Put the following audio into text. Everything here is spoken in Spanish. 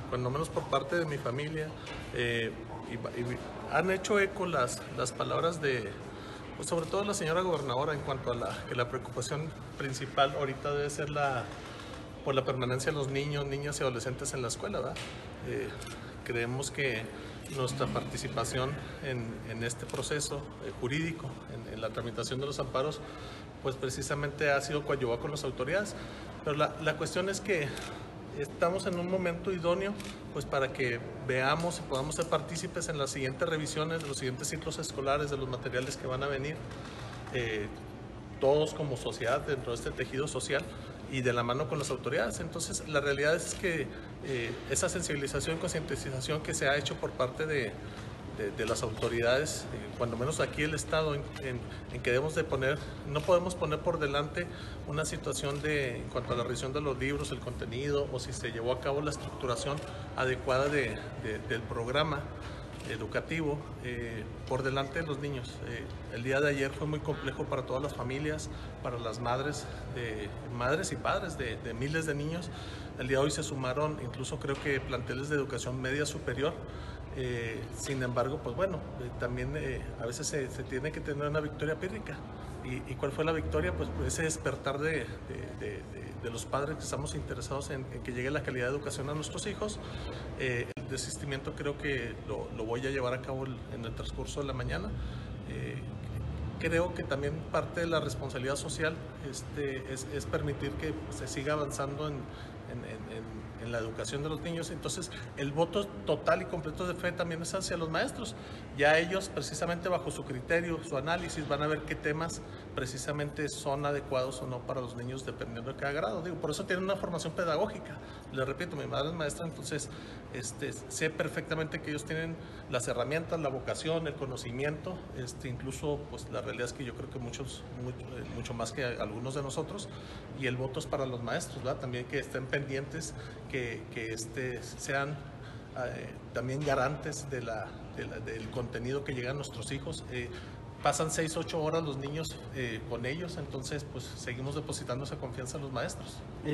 cuando menos por parte de mi familia, han hecho eco las palabras de, pues sobre todo la señora gobernadora en cuanto a que la preocupación principal ahorita debe ser por la permanencia de los niños, niñas y adolescentes en la escuela, ¿verdad? Creemos que nuestra participación en este proceso jurídico, en la tramitación de los amparos, pues precisamente ha sido coadyuvada con las autoridades. Pero la cuestión es que estamos en un momento idóneo pues para que veamos y podamos ser partícipes en las siguientes revisiones de los siguientes ciclos escolares, de los materiales que van a venir, todos como sociedad dentro de este tejido social y de la mano con las autoridades. Entonces la realidad es que esa sensibilización y concientización que se ha hecho por parte de las autoridades, cuando menos aquí el Estado, en que debemos de no podemos poner por delante una situación en cuanto a la revisión de los libros, el contenido, o si se llevó a cabo la estructuración adecuada del programa educativo por delante de los niños. El día de ayer fue muy complejo para todas las familias, para las madres y padres de miles de niños. El día de hoy se sumaron incluso creo que planteles de educación media superior. Sin embargo, pues bueno, también a veces se tiene que tener una victoria pírrica. ¿Y cuál fue la victoria? Pues ese despertar de los padres que estamos interesados en que llegue la calidad de educación a nuestros hijos. El desistimiento creo que lo voy a llevar a cabo en el transcurso de la mañana. Creo que también parte de la responsabilidad social es permitir que se siga avanzando en la educación de los niños. Entonces el voto total y completo de fe también es hacia los maestros. Ya ellos precisamente bajo su criterio, su análisis, van a ver qué temas precisamente son adecuados o no para los niños dependiendo de cada grado. Digo, por eso tienen una formación pedagógica. Les repito, mi madre es maestra, entonces sé perfectamente que ellos tienen las herramientas, la vocación, el conocimiento, incluso pues la realidad es que yo creo que mucho más que algunos de nosotros, y el voto es para los maestros, ¿verdad? También que estén pendientes, que sean también garantes del contenido que llega a nuestros hijos. Pasan 6-8 horas los niños con ellos, entonces pues seguimos depositando esa confianza en los maestros.